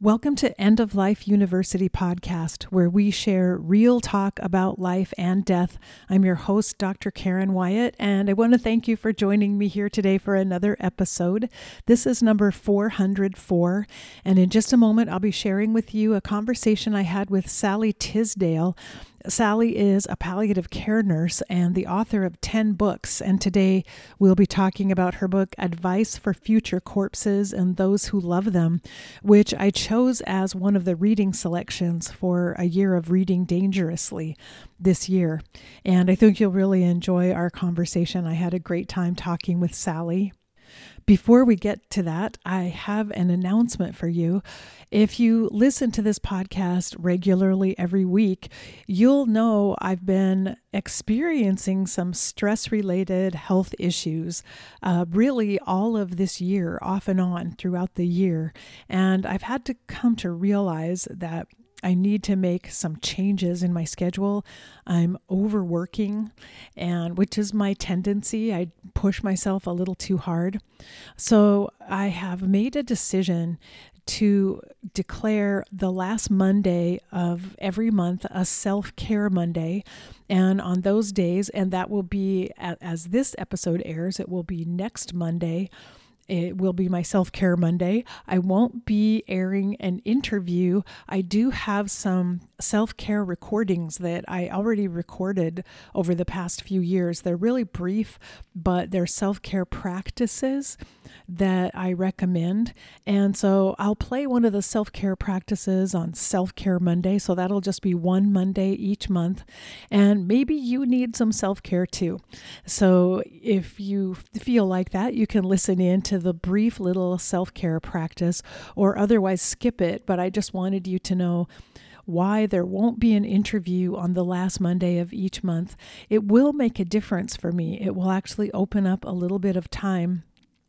Welcome to End of Life University podcast, where we share real talk about life and death. I'm your host, Dr. Karen Wyatt, and I want to thank you for joining me here today for another episode. This is number 404, and in just a moment, I'll be sharing with you a conversation I had with Sally Tisdale. Sally is a palliative care nurse and the author of 10 books, and today we'll be talking about her book, Advice for Future Corpses and Those Who Love Them, which I chose as one of the reading selections for a year of reading dangerously this year. And I think you'll really enjoy our conversation. I had a great time talking with Sally. Before we get to that, I have an announcement for you. If you listen to this podcast regularly every week, you'll know I've been experiencing some stress-related health issues really all of this year, off and on throughout the year. And I've had to come to realize that I need to make some changes in my schedule. I'm overworking, and which is my tendency. I push myself a little too hard. So I have made a decision to declare the last Monday of every month a self-care Monday. And on those days, and that will be, as this episode airs, it will be next Monday. It will be my self-care Monday. I won't be airing an interview. I do have some self-care recordings that I already recorded over the past few years. They're really brief, but they're self-care practices that I recommend. And so I'll play one of the self-care practices on Self-Care Monday. So that'll just be one Monday each month. And maybe you need some self-care too. So if you feel like that, you can listen in to the brief little self-care practice or otherwise skip it. But I just wanted you to know why there won't be an interview on the last Monday of each month. It will make a difference for me. It will actually open up a little bit of time,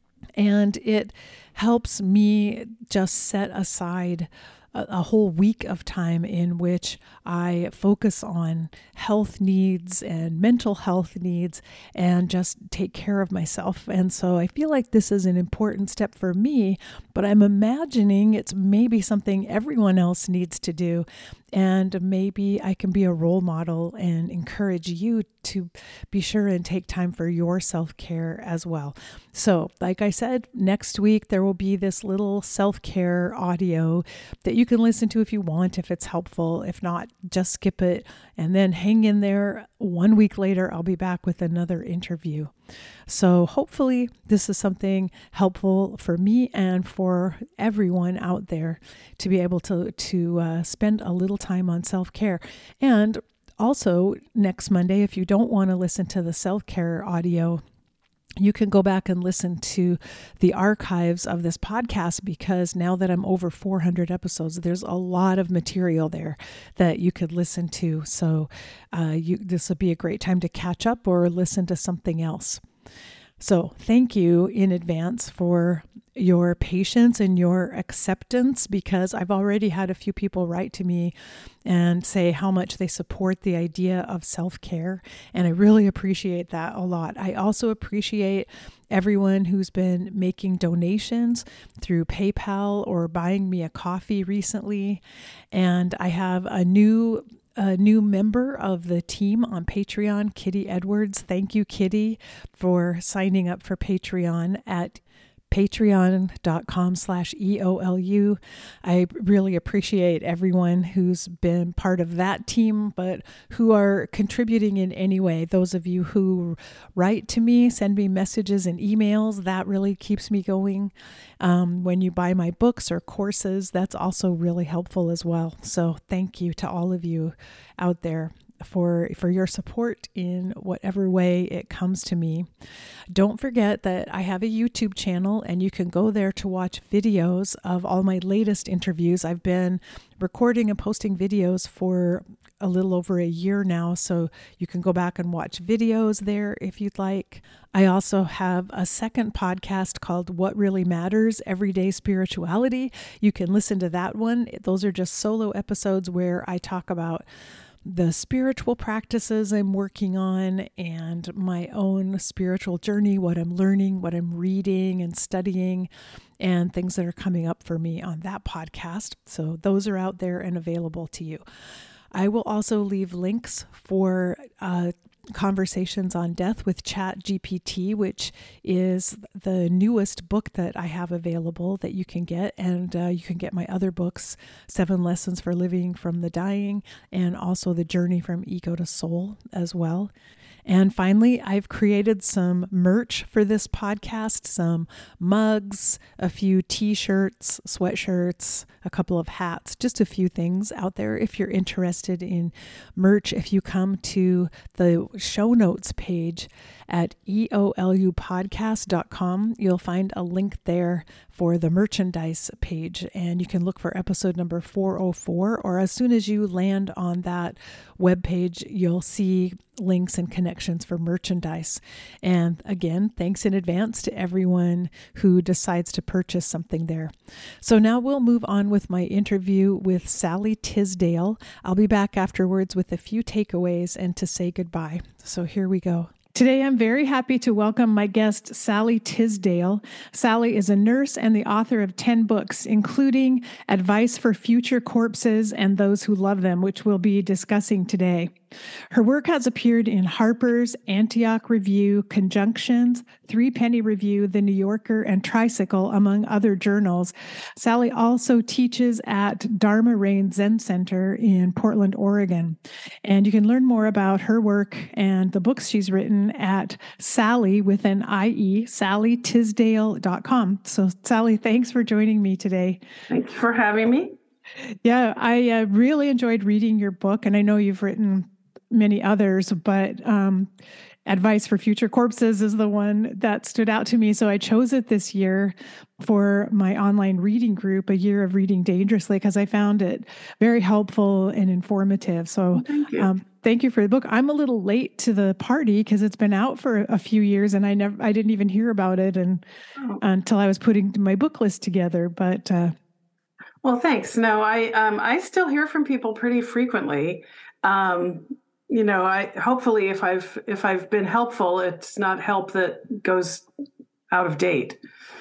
and it helps me just set aside a whole week of time in which I focus on health needs and mental health needs and just take care of myself. And so I feel like this is an important step for me, but I'm imagining it's maybe something everyone else needs to do. And maybe I can be a role model and encourage you to be sure and take time for your self-care as well. So, like I said, next week there will be this little self-care audio that you can listen to if you want, if it's helpful. If not, just skip it and then hang in there. 1 week later, I'll be back with another interview. So hopefully this is something helpful for me and for everyone out there to be able to spend a little time on self-care. And also next Monday, if you don't want to listen to the self-care audio, you can go back and listen to the archives of this podcast, because now that I'm over 400 episodes, there's a lot of material there that you could listen to. So this would be a great time to catch up or listen to something else. So thank you in advance for your patience and your acceptance, because I've already had a few people write to me and say how much they support the idea of self-care. And I really appreciate that a lot. I also appreciate everyone who's been making donations through PayPal or buying me a coffee recently. And I have a new member of the team on Patreon, Kitty Edwards. Thank you, Kitty, for signing up for Patreon at patreon.com/EOLU. I really appreciate everyone who's been part of that team, but who are contributing in any way. Those of you who write to me, send me messages and emails, that really keeps me going. When you buy my books or courses, that's also really helpful as well. So thank you to all of you out there for your support in whatever way it comes to me. Don't forget that I have a YouTube channel, and you can go there to watch videos of all my latest interviews. I've been recording and posting videos for a little over a year now, so you can go back and watch videos there if you'd like. I also have a second podcast called What Really Matters, Everyday Spirituality. You can listen to that one. Those are just solo episodes where I talk about the spiritual practices I'm working on and my own spiritual journey, what I'm learning, what I'm reading and studying, and things that are coming up for me on that podcast. So those are out there and available to you. I will also leave links for Conversations on Death with ChatGPT, which is the newest book that I have available that you can get. And you can get my other books, 7 Lessons for Living from the Dying, and also The Journey from Ego to Soul as well. And finally, I've created some merch for this podcast, some mugs, a few t-shirts, sweatshirts, a couple of hats, just a few things out there. If you're interested in merch, if you come to the show notes page at eolupodcast.com, you'll find a link there for the merchandise page, and you can look for episode number 404, or as soon as you land on that webpage, you'll see links and connections for merchandise. And again, thanks in advance to everyone who decides to purchase something there. So now we'll move on with my interview with Sally Tisdale. I'll be back afterwards with a few takeaways and to say goodbye. So here we go. Today, I'm very happy to welcome my guest, Sally Tisdale. Sally is a nurse and the author of 10 books, including Advice for Future Corpses and Those Who Love Them, which we'll be discussing today. Her work has appeared in Harper's, Antioch Review, Conjunctions, Threepenny Review, The New Yorker, and Tricycle, among other journals. Sally also teaches at Dharma Rain Zen Center in Portland, Oregon. And you can learn more about her work and the books she's written at Sally, with an IE, sallytisdale.com. So Sally, thanks for joining me today. Thank you for having me. Yeah, I really enjoyed reading your book, and I know you've written many others, but Advice for Future Corpses is the one that stood out to me. So I chose it this year for my online reading group, A Year of Reading Dangerously, because I found it very helpful and informative. So thank you for the book. I'm a little late to the party because it's been out for a few years, and I didn't even hear about it until I was putting my book list together. But well, thanks. No, I still hear from people pretty frequently. Hopefully if I've been helpful, it's not help that goes out of date.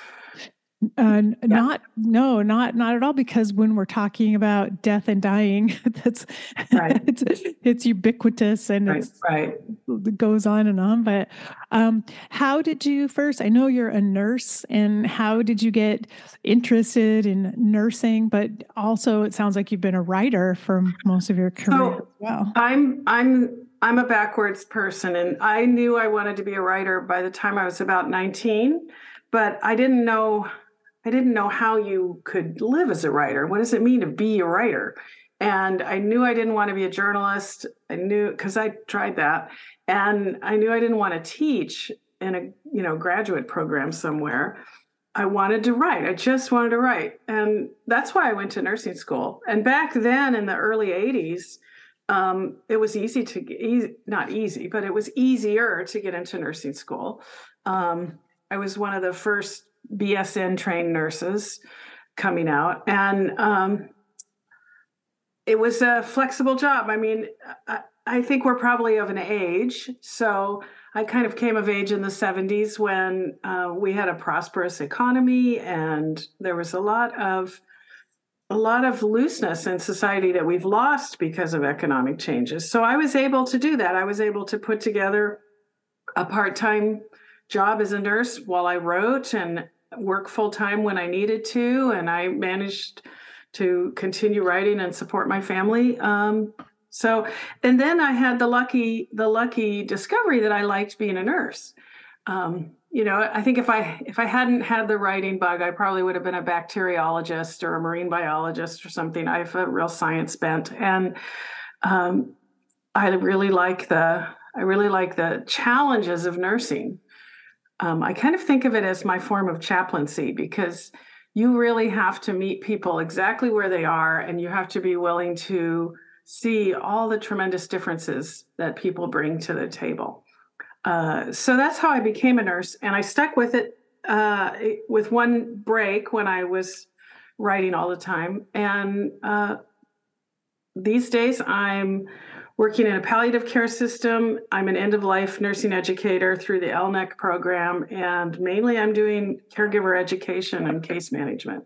Not at all, because when we're talking about death and dying, that's right. it's ubiquitous, and it goes on and on. But how did you first? I know you're a nurse, and how did you get interested in nursing? But also, it sounds like you've been a writer for most of your career as well. I'm a backwards person, and I knew I wanted to be a writer by the time I was about 19, but I didn't know how you could live as a writer. What does it mean to be a writer? And I knew I didn't want to be a journalist. I knew, because I tried that, and I knew I didn't want to teach in a graduate program somewhere. I wanted to write. I just wanted to write, and that's why I went to nursing school. And back then, in the early 80s, it was not easy, but it was easier to get into nursing school. I was one of the first BSN trained nurses coming out, and it was a flexible job. I mean, I think we're probably of an age, so I kind of came of age in the 70s when we had a prosperous economy, and there was a lot of looseness in society that we've lost because of economic changes. So I was able to do that. I was able to put together a part-time job as a nurse while I wrote, and work full-time when I needed to, and I managed to continue writing and support my family. And then I had the lucky discovery that I liked being a nurse. I think if I hadn't had the writing bug, I probably would have been a bacteriologist or a marine biologist or something. I have a real science bent, and I really like the challenges of nursing. I kind of think of it as my form of chaplaincy, because you really have to meet people exactly where they are, and you have to be willing to see all the tremendous differences that people bring to the table. So that's how I became a nurse, and I stuck with it with one break when I was writing all the time. And these days I'm working in a palliative care system. I'm an end-of-life nursing educator through the LNEC program, and mainly I'm doing caregiver education and case management.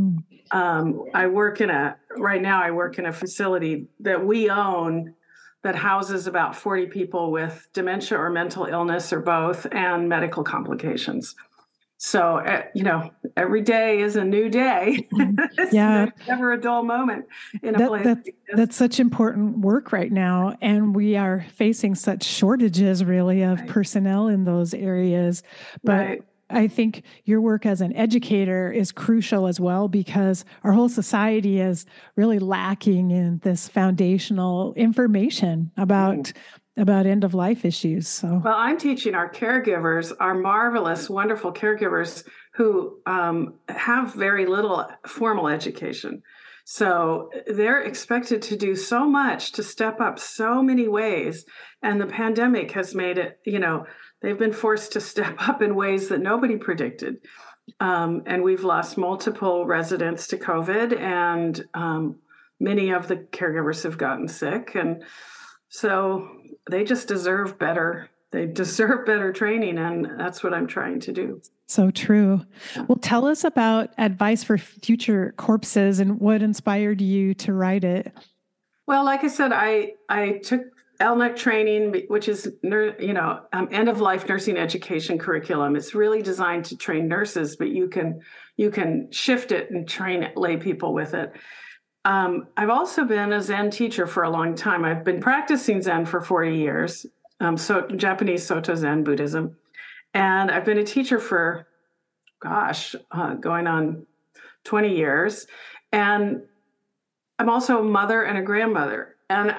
Right now I work in a facility that we own that houses about 40 people with dementia or mental illness or both, and medical complications. So, every day is a new day. There's never a dull moment in a place. That's such important work right now. And we are facing such shortages, really, of personnel in those areas. But I think your work as an educator is crucial as well, because our whole society is really lacking in this foundational information about end-of-life issues. So, well, I'm teaching our caregivers, our marvelous, wonderful caregivers who have very little formal education. So they're expected to do so much, to step up so many ways. And the pandemic has made it, they've been forced to step up in ways that nobody predicted. And we've lost multiple residents to COVID, and many of the caregivers have gotten sick. And so they just deserve better. They deserve better training, and that's what I'm trying to do. So true. Well, tell us about Advice for Future Corpses and what inspired you to write it. Well, like I said, I took LNEC training, which is end-of-life nursing education curriculum. It's really designed to train nurses, but you can shift it and train lay people with it. I've also been a Zen teacher for a long time. I've been practicing Zen for 40 years, Japanese Soto Zen Buddhism. And I've been a teacher for, going on 20 years. And I'm also a mother and a grandmother. And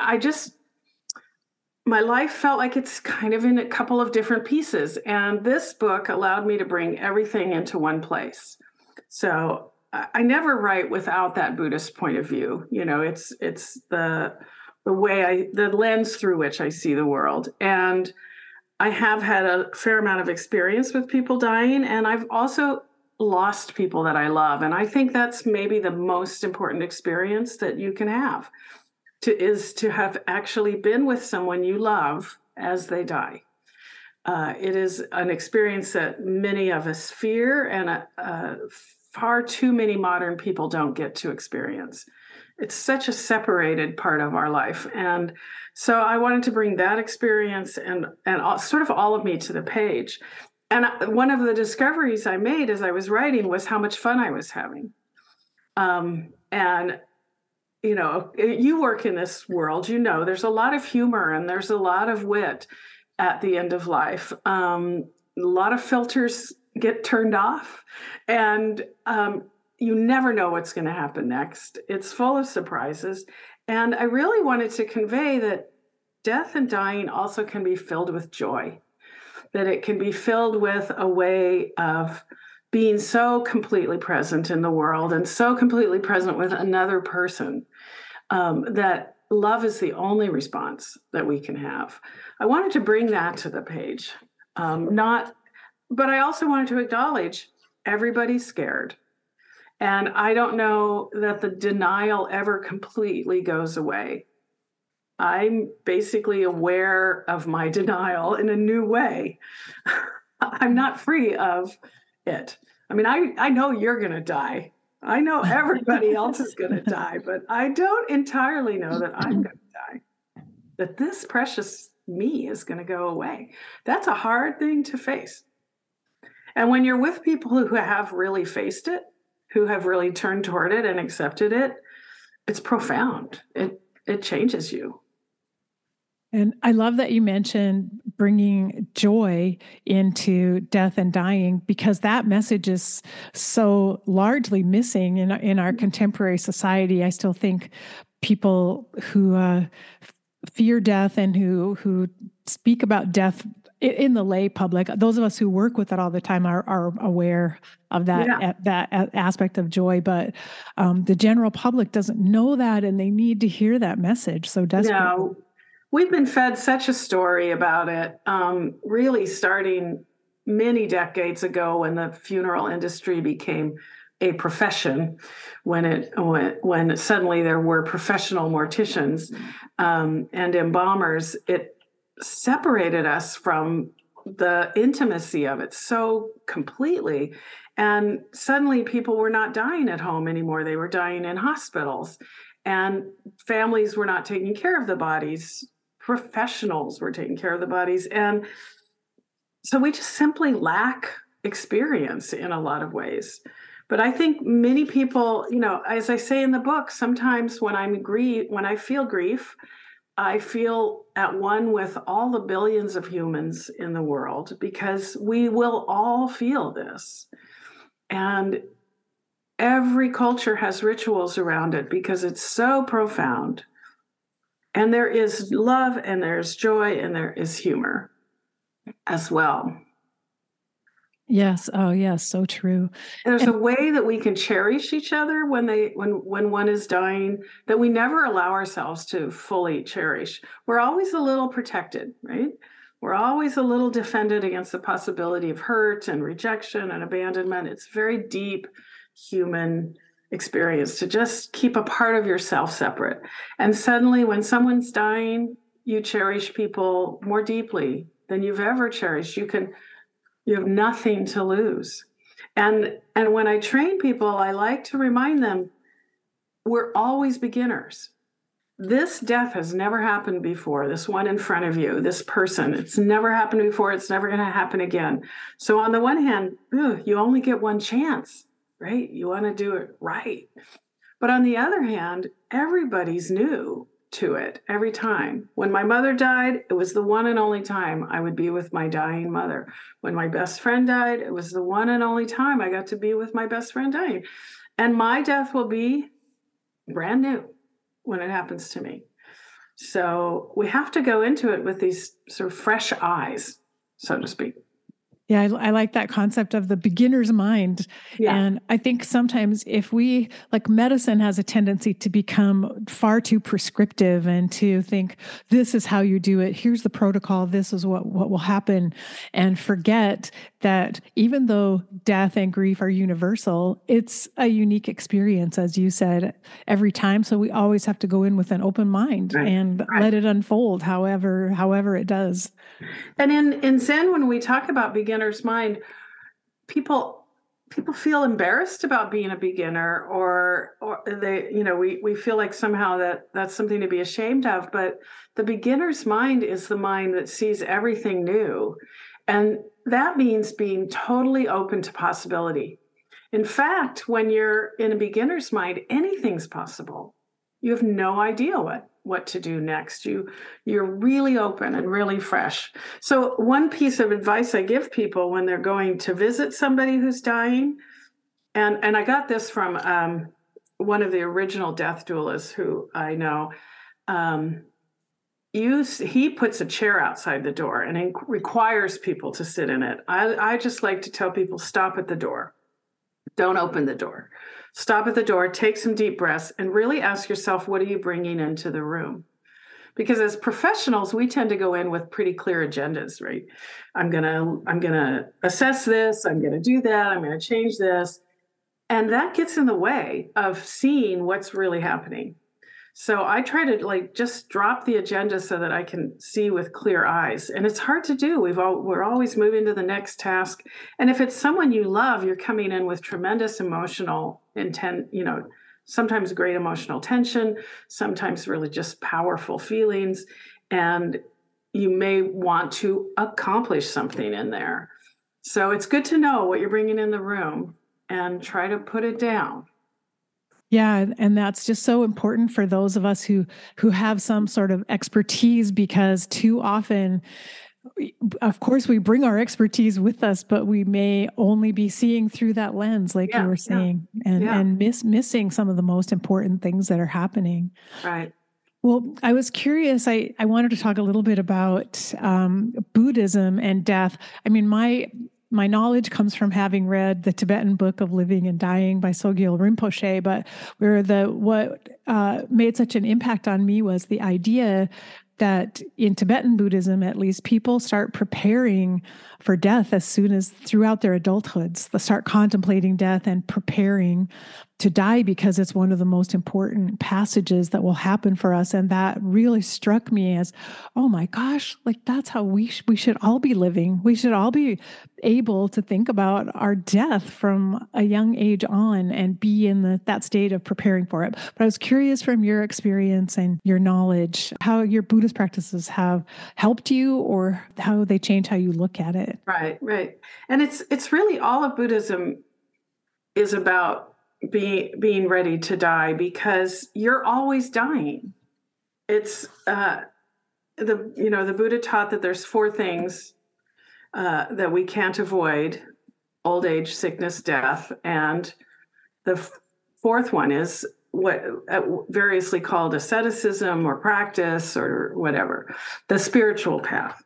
my life felt like it's kind of in a couple of different pieces. And this book allowed me to bring everything into one place. So I never write without that Buddhist point of view. It's the way the lens through which I see the world. And I have had a fair amount of experience with people dying, and I've also lost people that I love. And I think that's maybe the most important experience that you can have, is to have actually been with someone you love as they die. It is an experience that many of us fear, and far too many modern people don't get to experience. It's such a separated part of our life. And so I wanted to bring that experience and sort of all of me to the page. And one of the discoveries I made as I was writing was how much fun I was having. You work in this world, there's a lot of humor and there's a lot of wit at the end of life. A lot of filters get turned off, and you never know what's going to happen next. It's full of surprises. And I really wanted to convey that death and dying also can be filled with joy, that it can be filled with a way of being so completely present in the world and so completely present with another person, that love is the only response that we can have. I wanted to bring that to the page, but I also wanted to acknowledge everybody's scared. And I don't know that the denial ever completely goes away. I'm basically aware of my denial in a new way. I'm not free of it. I mean, I know you're going to die. I know everybody else is going to die, but I don't entirely know that I'm going to die, that this precious me is going to go away. That's a hard thing to face. And when you're with people who have really faced it, who have really turned toward it and accepted it, it's profound. It changes you. And I love that you mentioned bringing joy into death and dying, because that message is so largely missing in our contemporary society. I still think people who fear death and who speak about death in the lay public, those of us who work with it all the time are aware of that aspect of joy, but the general public doesn't know that, and they need to hear that message so desperately. No, we've been fed such a story about it, really starting many decades ago when the funeral industry became a profession when suddenly there were professional morticians and embalmers. It separated us from the intimacy of it so completely. And suddenly people were not dying at home anymore. They were dying in hospitals. And families were not taking care of the bodies. Professionals were taking care of the bodies. And so we just simply lack experience in a lot of ways. But I think many people, as I say in the book, sometimes when I feel grief, I feel at one with all the billions of humans in the world, because we will all feel this. And every culture has rituals around it because it's so profound. And there is love and there's joy and there is humor as well. Yes. Oh, yes. So true. There's a way that we can cherish each other when one is dying that we never allow ourselves to fully cherish. We're always a little protected, right? We're always a little defended against the possibility of hurt and rejection and abandonment. It's very deep human experience to just keep a part of yourself separate. And suddenly when someone's dying, you cherish people more deeply than you've ever cherished. You have nothing to lose. And when I train people, I like to remind them, we're always beginners. This death has never happened before. This one in front of you, this person, it's never happened before. It's never going to happen again. So on the one hand, you only get one chance, right? You want to do it right. But on the other hand, everybody's new to it every time. When my mother died, it was the one and only time I would be with my dying mother. When my best friend died, it was the one and only time I got to be with my best friend dying. And my death will be brand new when it happens to me. So we have to go into it with these sort of fresh eyes, so to speak. Yeah, I like that concept of the beginner's mind. Yeah. And I think sometimes medicine has a tendency to become far too prescriptive and to think, this is how you do it. Here's the protocol. This is what will happen. And forget that even though death and grief are universal, it's a unique experience, as you said, every time. So we always have to go in with an open mind and let it unfold however it does. And in Zen, when we talk about beginner's mind, people feel embarrassed about being a beginner, or they, we feel like somehow that's something to be ashamed of. But the beginner's mind is the mind that sees everything new. And that means being totally open to possibility. In fact, when you're in a beginner's mind, anything's possible. You have no idea what to do next. You're really open and really fresh. So one piece of advice I give people when they're going to visit somebody who's dying, and I got this from one of the original death doulas who I know, he puts a chair outside the door and requires people to sit in it. I just like to tell people, stop at the door. Don't open the door. Stop at the door, take some deep breaths, and really ask yourself, what are you bringing into the room? Because as professionals, we tend to go in with pretty clear agendas, right? I'm gonna assess this, I'm gonna do that, I'm gonna change this. And that gets in the way of seeing what's really happening. So I try to just drop the agenda so that I can see with clear eyes. And it's hard to do. We're always moving to the next task. And if it's someone you love, you're coming in with tremendous emotional intent, sometimes great emotional tension, sometimes really just powerful feelings. And you may want to accomplish something in there. So it's good to know what you're bringing in the room and try to put it down. Yeah, and that's just so important for those of us who have some sort of expertise, because too often, of course, we bring our expertise with us, but we may only be seeing through that lens, like you were saying, and missing some of the most important things that are happening. Right. Well, I was curious. I wanted to talk a little bit about Buddhism and death. I mean, my knowledge comes from having read the Tibetan Book of Living and Dying by Sogyal Rinpoche, but what made such an impact on me was the idea that in Tibetan Buddhism, at least, people start preparing for death as soon as throughout their adulthoods. They start contemplating death and preparing to die because it's one of the most important passages that will happen for us. And that really struck me as, oh my gosh, like that's how we should all be living. We should all be able to think about our death from a young age on and be in that state of preparing for it. But I was curious from your experience and your knowledge, how your Buddhist practices have helped you or how they change how you look at it. Right. And it's really all of Buddhism is about being ready to die, because you're always dying. It's the Buddha taught that there's four things that we can't avoid: old age, sickness, death, and the fourth one is what variously called asceticism or practice or whatever, the spiritual path.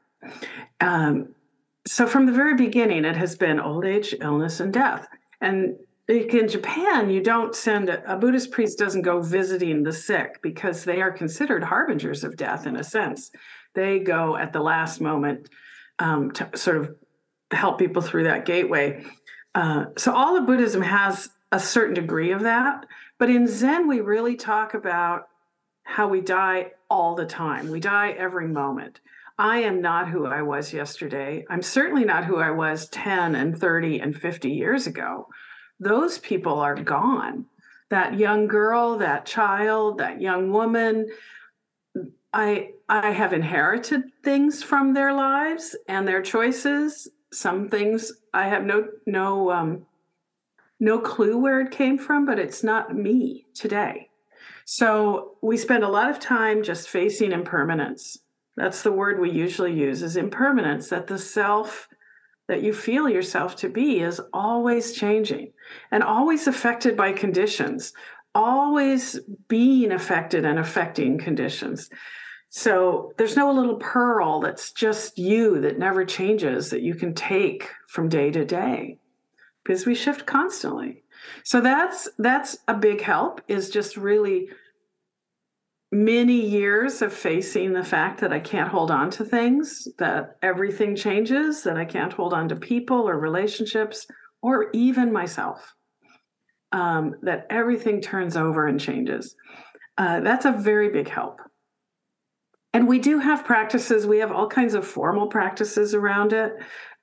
So from the very beginning, it has been old age, illness, and death. And in Japan, you don't send a Buddhist priest doesn't go visiting the sick because they are considered harbingers of death in a sense. They go at the last moment to sort of help people through that gateway. So all of Buddhism has a certain degree of that. But in Zen, we really talk about how we die all the time. We die every moment. I am not who I was yesterday. I'm certainly not who I was 10 and 30 and 50 years ago. Those people are gone. That young girl, that child, that young woman, I have inherited things from their lives and their choices. Some things I have no clue where it came from, but it's not me today. So we spend a lot of time just facing impermanence. That's the word we usually use, is impermanence, that the self that you feel yourself to be is always changing and always affected by conditions, always being affected and affecting conditions. So there's no little pearl that's just you that never changes that you can take from day to day, because we shift constantly. So that's a big help, is just really many years of facing the fact that I can't hold on to things, that everything changes, that I can't hold on to people or relationships or even myself, that everything turns over and changes. That's a very big help. And we do have practices. We have all kinds of formal practices around it.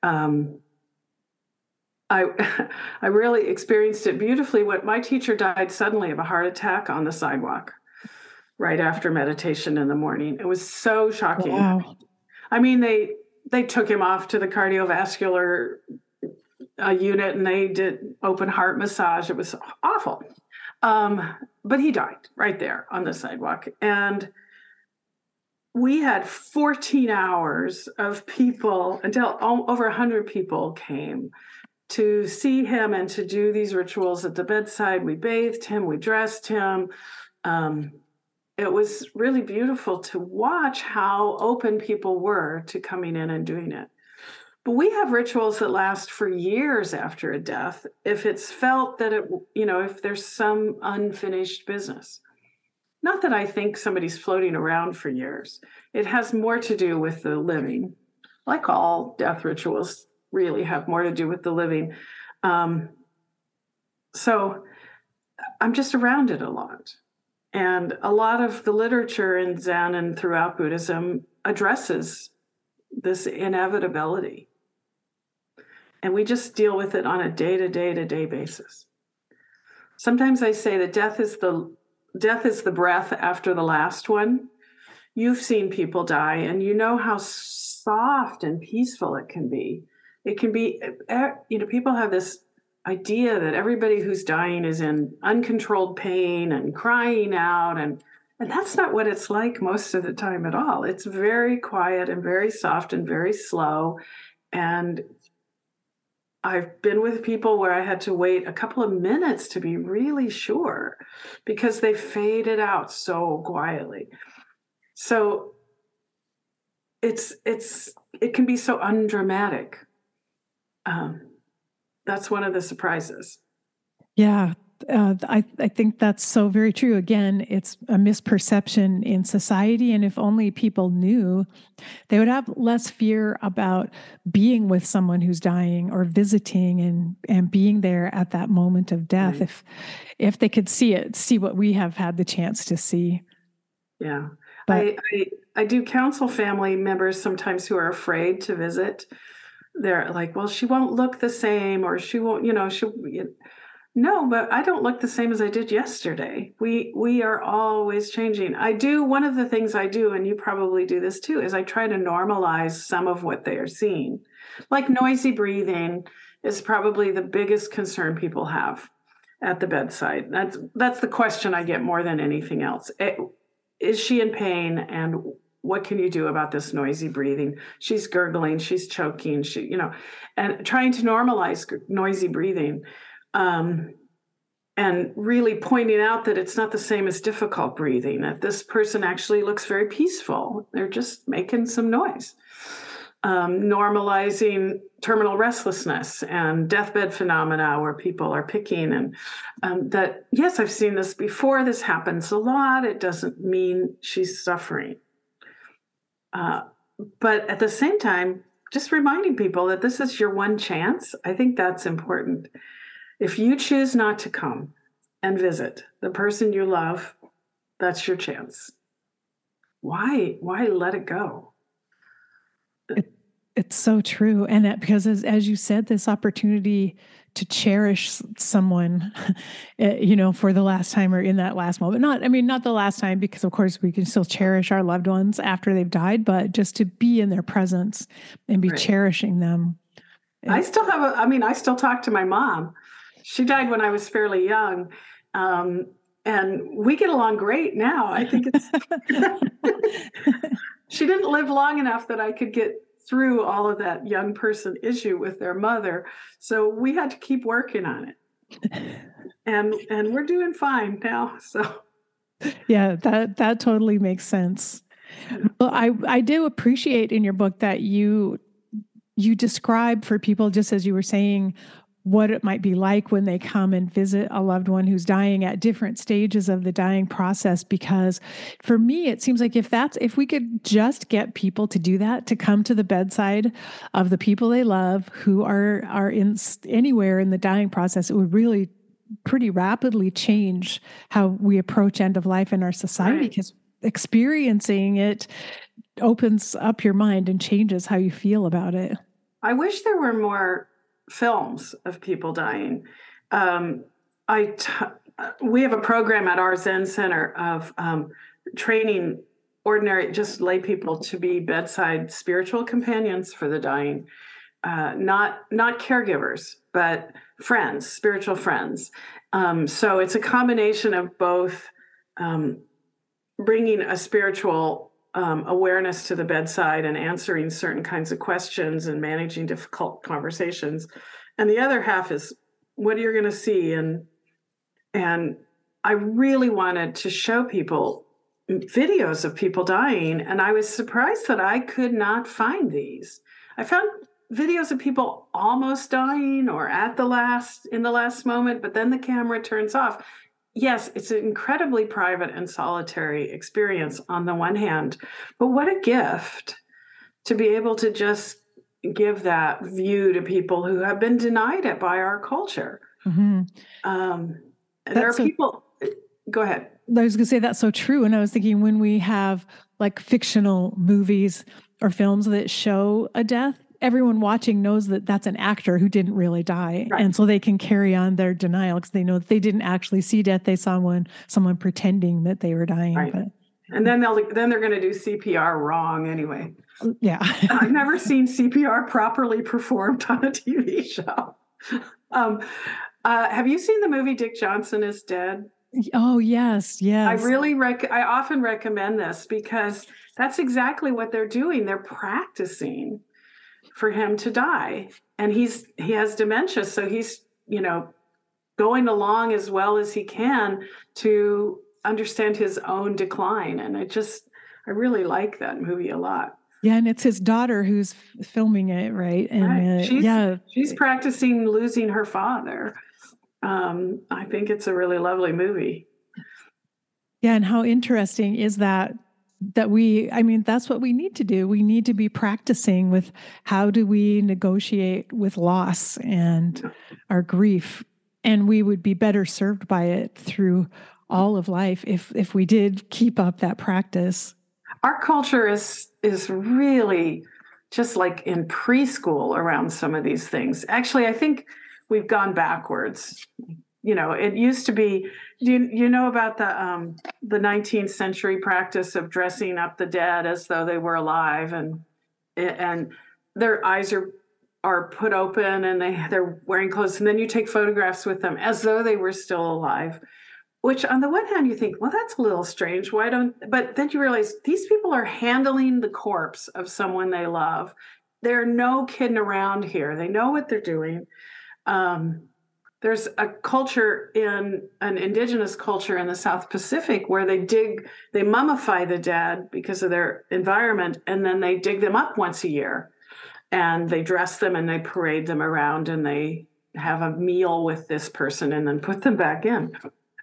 I really experienced it beautifully when my teacher died suddenly of a heart attack on the sidewalk right after meditation in the morning. It was so shocking. Wow. I mean, they took him off to the cardiovascular unit and they did open heart massage. It was awful. But he died right there on the sidewalk. And we had 14 hours of people until over 100 people came to see him and to do these rituals at the bedside. We bathed him, we dressed him. It was really beautiful to watch how open people were to coming in and doing it. But we have rituals that last for years after a death, if it's felt that if there's some unfinished business. Not that I think somebody's floating around for years. It has more to do with the living. Like all death rituals really have more to do with the living. So I'm just around it a lot. And a lot of the literature in Zen and throughout Buddhism addresses this inevitability. And we just deal with it on a day-to-day basis. Sometimes I say that death is the breath after the last one. You've seen people die, and you know how soft and peaceful it can be. It can be, people have this idea that everybody who's dying is in uncontrolled pain and crying out, and that's not what it's like most of the time at all. It's very quiet and very soft and very slow. And I've been with people where I had to wait a couple of minutes to be really sure because they faded out so quietly. So it can be so undramatic. That's one of the surprises. Yeah, I think that's so very true. Again, it's a misperception in society. And if only people knew, they would have less fear about being with someone who's dying or visiting and being there at that moment of death. Right. If they could see what we have had the chance to see. Yeah. But I do counsel family members sometimes who are afraid to visit. They're like, well, she won't look the same, or she won't, no, but I don't look the same as I did yesterday. We are always changing. One of the things I do, and you probably do this too, is I try to normalize some of what they are seeing. Like noisy breathing is probably the biggest concern people have at the bedside. That's the question I get more than anything else. Is she in pain, and what can you do about this noisy breathing? She's gurgling, she's choking, and trying to normalize noisy breathing. And really pointing out that it's not the same as difficult breathing, that this person actually looks very peaceful. They're just making some noise. Normalizing terminal restlessness and deathbed phenomena where people are picking, and that, yes, I've seen this before. This happens a lot. It doesn't mean she's suffering. But at the same time, just reminding people that this is your one chance. I think that's important. If you choose not to come and visit the person you love, that's your chance. Why let it go? It's so true. And that, because as you said, this opportunity to cherish someone, for the last time or in that last moment, not the last time, because of course we can still cherish our loved ones after they've died, but just to be in their presence and be Right. cherishing them. I still talk to my mom. She died when I was fairly young. And we get along great now. I think she didn't live long enough that I could get through all of that young person issue with their mother. So we had to keep working on it. And we're doing fine now. So yeah, that totally makes sense. Well, I do appreciate in your book that you describe for people, just as you were saying, what it might be like when they come and visit a loved one who's dying at different stages of the dying process. Because for me, it seems like if we could just get people to do that, to come to the bedside of the people they love who are in anywhere in the dying process, it would really pretty rapidly change how we approach end of life in our society. Right. Because experiencing it opens up your mind and changes how you feel about it. I wish there were more films of people dying. We have a program at our Zen Center of training ordinary, just lay people to be bedside spiritual companions for the dying, not caregivers, but friends, spiritual friends. So it's a combination of both bringing a spiritual awareness to the bedside and answering certain kinds of questions and managing difficult conversations. And the other half is what you're going to see. And I really wanted to show people videos of people dying. And I was surprised that I could not find these. I found videos of people almost dying or in the last moment, but then the camera turns off. Yes, it's an incredibly private and solitary experience on the one hand, but what a gift to be able to just give that view to people who have been denied it by our culture. Mm-hmm. There are people. Go ahead. I was going to say that's so true. And I was thinking, when we have like fictional movies or films that show a death, everyone watching knows that that's an actor who didn't really die. Right. And so they can carry on their denial because they know that they didn't actually see death. They saw someone pretending that they were dying. Right. But, and then they're going to do CPR wrong anyway. Yeah. I've never seen CPR properly performed on a TV show. Have you seen the movie Dick Johnson is Dead? Oh, yes. Yes. I often recommend this because that's exactly what they're doing. They're practicing for him to die. And he has dementia. So he's, going along as well as he can to understand his own decline. And I really like that movie a lot. Yeah. And it's his daughter who's filming it. Right. And right. She's practicing losing her father. I think it's a really lovely movie. Yeah, and how interesting is that that's what we need to do. We need to be practicing with how do we negotiate with loss and our grief. And we would be better served by it through all of life if we did keep up that practice. Our culture is really just like in preschool around some of these things. Actually, I think we've gone backwards. It used to be. Do you know about the 19th century practice of dressing up the dead as though they were alive, and their eyes are put open and they're wearing clothes, and then you take photographs with them as though they were still alive. Which on the one hand you think, well, that's a little strange. But then you realize these people are handling the corpse of someone they love. They're no kidding around here. They know what they're doing. There's a culture an indigenous culture in the South Pacific where they mummify the dead because of their environment, and then they dig them up once a year, and they dress them and they parade them around, and they have a meal with this person and then put them back in.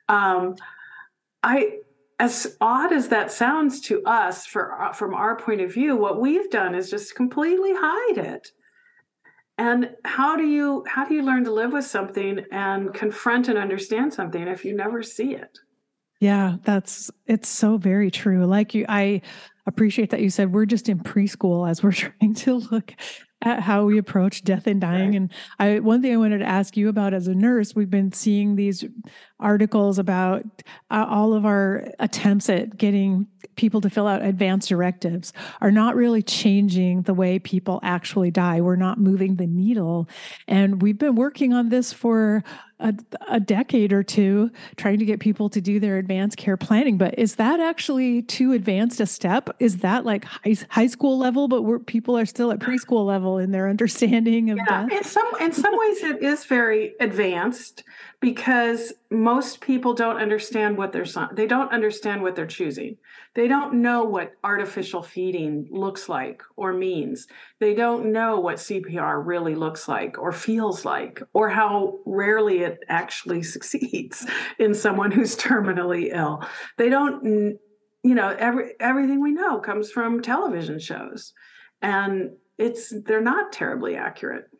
As odd as that sounds to us from our point of view, what we've done is just completely hide it. And how do you learn to live with something and confront and understand something if you never see it? Yeah, it's so very true. I appreciate that you said we're just in preschool as we're trying to look at how we approach death and dying. Right. And one thing I wanted to ask you about as a nurse, we've been seeing these articles about all of our attempts at getting people to fill out advance directives are not really changing the way people actually die. We're not moving the needle. And we've been working on this for a decade or two, trying to get people to do their advanced care planning. But is that actually too advanced a step? Is that like high school level, but people are still at preschool level in their understanding of death? In some ways it is very advanced, because most people don't understand they don't understand what they're choosing. They don't know what artificial feeding looks like or means. They don't know what CPR really looks like or feels like, or how rarely it actually succeeds in someone who's terminally ill. They don't, everything we know comes from television shows, and they're not terribly accurate.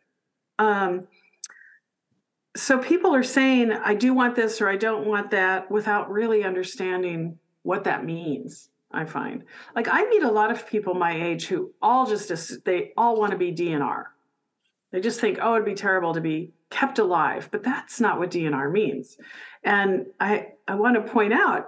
So people are saying, I do want this or I don't want that, without really understanding what that means. I find, like, I meet a lot of people my age who they all want to be DNR. They just think, oh, it'd be terrible to be kept alive, but that's not what DNR means. And I want to point out,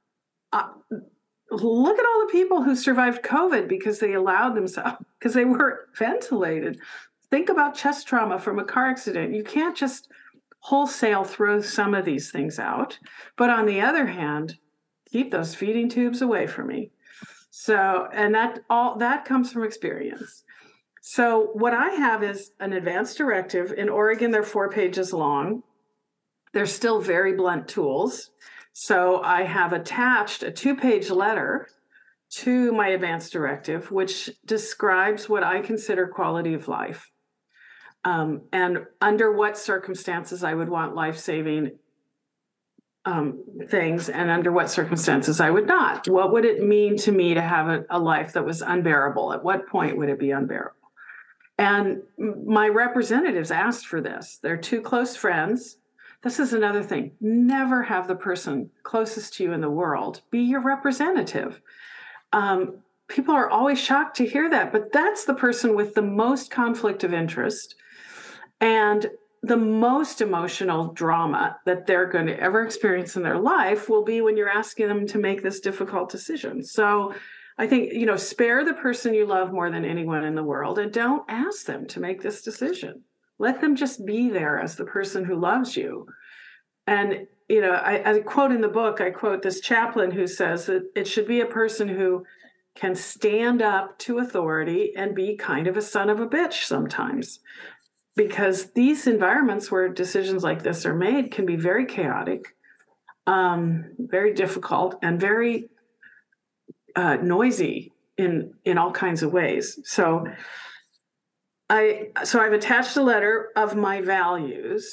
look at all the people who survived COVID because they allowed themselves, because they were ventilated. Think about chest trauma from a car accident. You can't just wholesale throw some of these things out. But on the other hand, keep those feeding tubes away from me. So, and that comes from experience. So what I have is an advance directive. In Oregon, they're 4 pages long. They're still very blunt tools. So I have attached a 2-page letter to my advance directive, which describes what I consider quality of life. And under what circumstances I would want life-saving things, and under what circumstances I would not. What would it mean to me to have a life that was unbearable? At what point would it be unbearable? And my representatives asked for this. They're 2 close friends. This is another thing. Never have the person closest to you in the world be your representative. People are always shocked to hear that, but that's the person with the most conflict of interest and the most emotional drama that they're going to ever experience in their life will be when you're asking them to make this difficult decision. So I think, spare the person you love more than anyone in the world, and don't ask them to make this decision. Let them just be there as the person who loves you. And, I quote in the book, I quote this chaplain who says that it should be a person who can stand up to authority and be kind of a son of a bitch sometimes. Because these environments where decisions like this are made can be very chaotic, very difficult, and very noisy in all kinds of ways. So I've attached a letter of my values,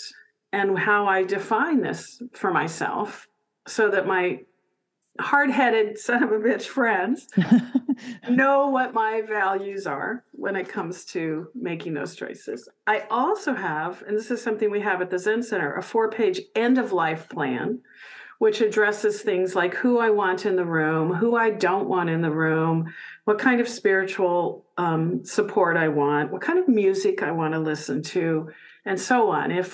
and how I define this for myself so that my hard-headed son of a bitch friends know what my values are when it comes to making those choices. I also have, and this is something we have at the Zen Center, a 4-page end-of-life plan, which addresses things like who I want in the room, who I don't want in the room, what kind of spiritual support I want, what kind of music I want to listen to, and so on. If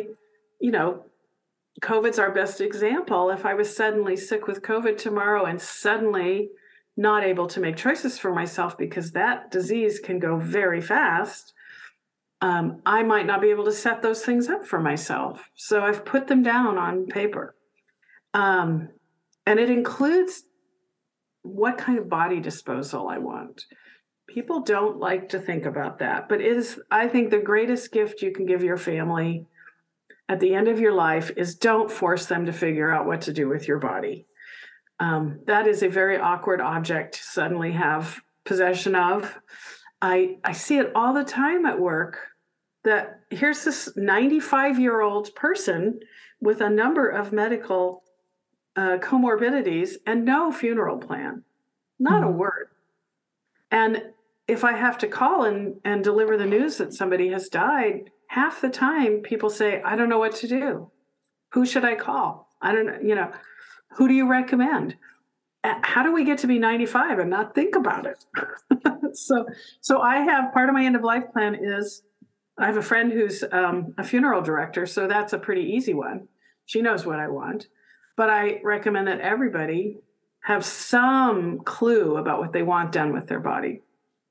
COVID's our best example. If I was suddenly sick with COVID tomorrow and suddenly not able to make choices for myself because that disease can go very fast, I might not be able to set those things up for myself. So I've put them down on paper. And it includes what kind of body disposal I want. People don't like to think about that, but it is, I think, the greatest gift you can give your family at the end of your life is don't force them to figure out what to do with your body. That is a very awkward object to suddenly have possession of. I see it all the time at work, that here's this 95-year-old person with a number of medical comorbidities and no funeral plan, not a word. And if I have to call and deliver the news that somebody has died, half the time people say, I don't know what to do. Who should I call? I don't know, who do you recommend? How do we get to be 95 and not think about it? So I have, part of my end of life plan is, I have a friend who's a funeral director, so that's a pretty easy one. She knows what I want. But I recommend that everybody have some clue about what they want done with their body.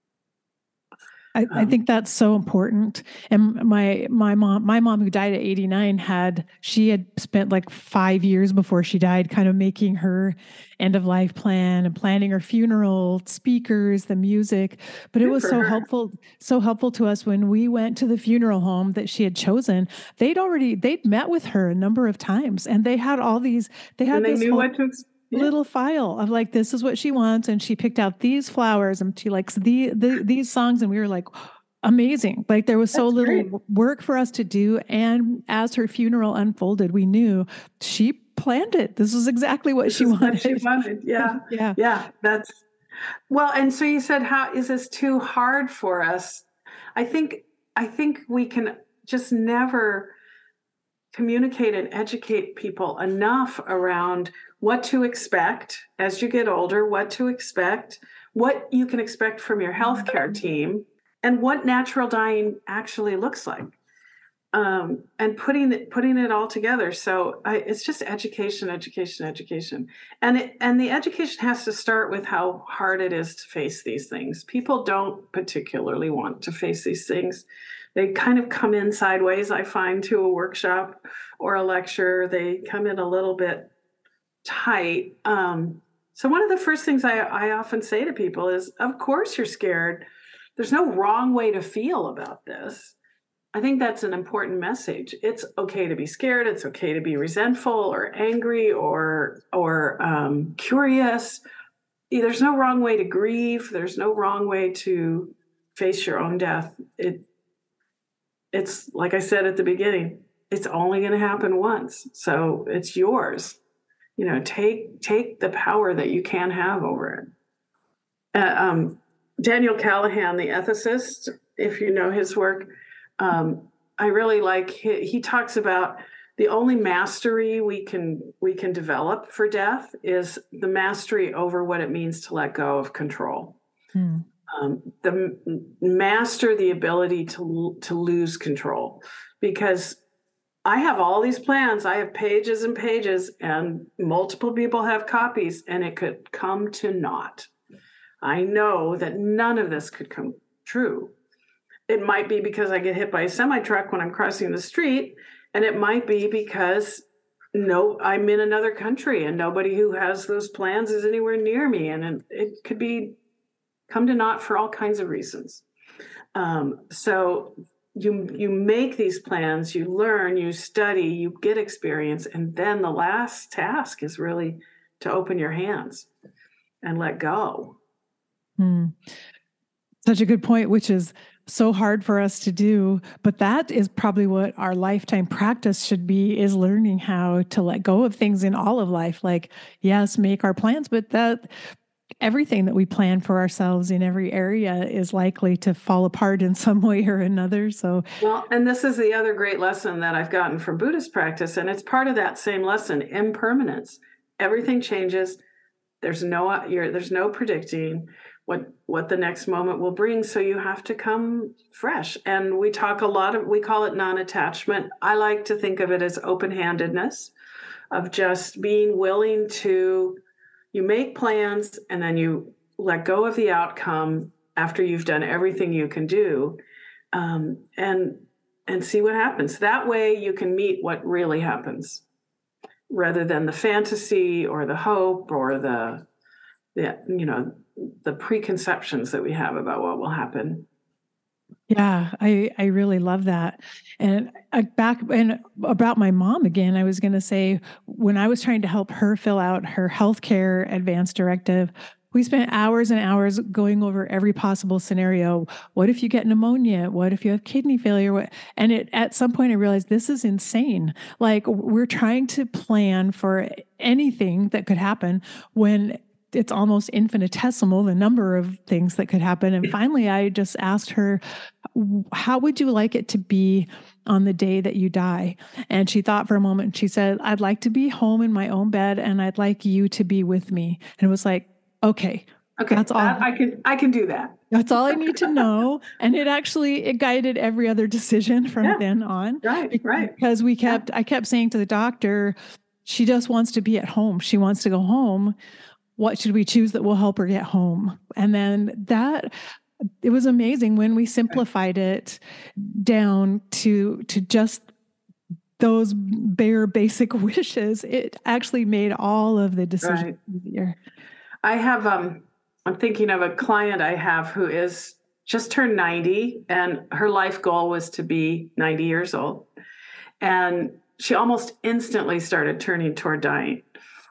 I think that's so important. And my mom who died at 89 she had spent like 5 years before she died kind of making her end of life plan and planning her funeral, speakers, the music. But it was so helpful to us when we went to the funeral home that she had chosen. They'd met with her a number of times, and they had knew what to expect. Little file of like, this is what she wants, and she picked out these flowers, and she likes these songs, and we were like, amazing. Like, there was so little work for us to do, and as her funeral unfolded, we knew she planned it. This was exactly what she wanted. Yeah. That's well. And so you said, how is this too hard for us? I think we can just never communicate and educate people enough around what to expect as you get older, what to expect, what you can expect from your healthcare team, and what natural dying actually looks like, and putting it all together. So it's just education, and the education has to start with how hard it is to face these things. People don't particularly want to face these things. They kind of come in sideways, I find, to a workshop or a lecture. They come in a little bit tight. So one of the first things I often say to people is, of course you're scared. There's no wrong way to feel about this. I think that's an important message. It's okay to be scared. It's okay to be resentful or angry or curious. There's no wrong way to grieve. There's no wrong way to face your own death. It's like I said at the beginning, it's only going to happen once. So it's yours. Take the power that you can have over it. Daniel Callahan, the ethicist, if you know his work, I really like. He talks about the only mastery we can develop for death is the mastery over what it means to let go of control. Master the ability to lose control, because I have all these plans. I have pages and pages, and multiple people have copies, and it could come to naught. I know that none of this could come true. It might be because I get hit by a semi-truck when I'm crossing the street, and it might be because I'm in another country and nobody who has those plans is anywhere near me, and it could come to naught for all kinds of reasons. So you make these plans, you learn, you study, you get experience, and then the last task is really to open your hands and let go. Such a good point, which is so hard for us to do. But that is probably what our lifetime practice should be, is learning how to let go of things in all of life. Like, yes, make our plans, but that everything that we plan for ourselves in every area is likely to fall apart in some way or another. So, well, and this is the other great lesson that I've gotten from Buddhist practice, and it's part of that same lesson: impermanence. Everything changes. There's no predicting what the next moment will bring. So you have to come fresh. And we call it non-attachment. I like to think of it as open-handedness, of just being willing to, you make plans and then you let go of the outcome after you've done everything you can do, and see what happens. That way you can meet what really happens, rather than the fantasy or the hope or the preconceptions that we have about what will happen. Yeah, I really love that. And about my mom again, I was going to say, when I was trying to help her fill out her healthcare advance directive, we spent hours and hours going over every possible scenario. What if you get pneumonia? What if you have kidney failure? And at some point I realized this is insane. Like, we're trying to plan for anything that could happen when it's almost infinitesimal, the number of things that could happen. And finally, I just asked her, how would you like it to be on the day that you die? And she thought for a moment. She said, I'd like to be home in my own bed, and I'd like you to be with me. And it was like, okay, that's all. I can do that. That's all I need to know. And it guided every other decision from then on. Right. Because I kept saying to the doctor, she just wants to be at home. She wants to go home. What should we choose that will help her get home? And then it was amazing when we simplified it down to just those bare basic wishes. It actually made all of the decisions easier. I have, I'm thinking of a client I have who is just turned 90, and her life goal was to be 90 years old. And she almost instantly started turning toward dying.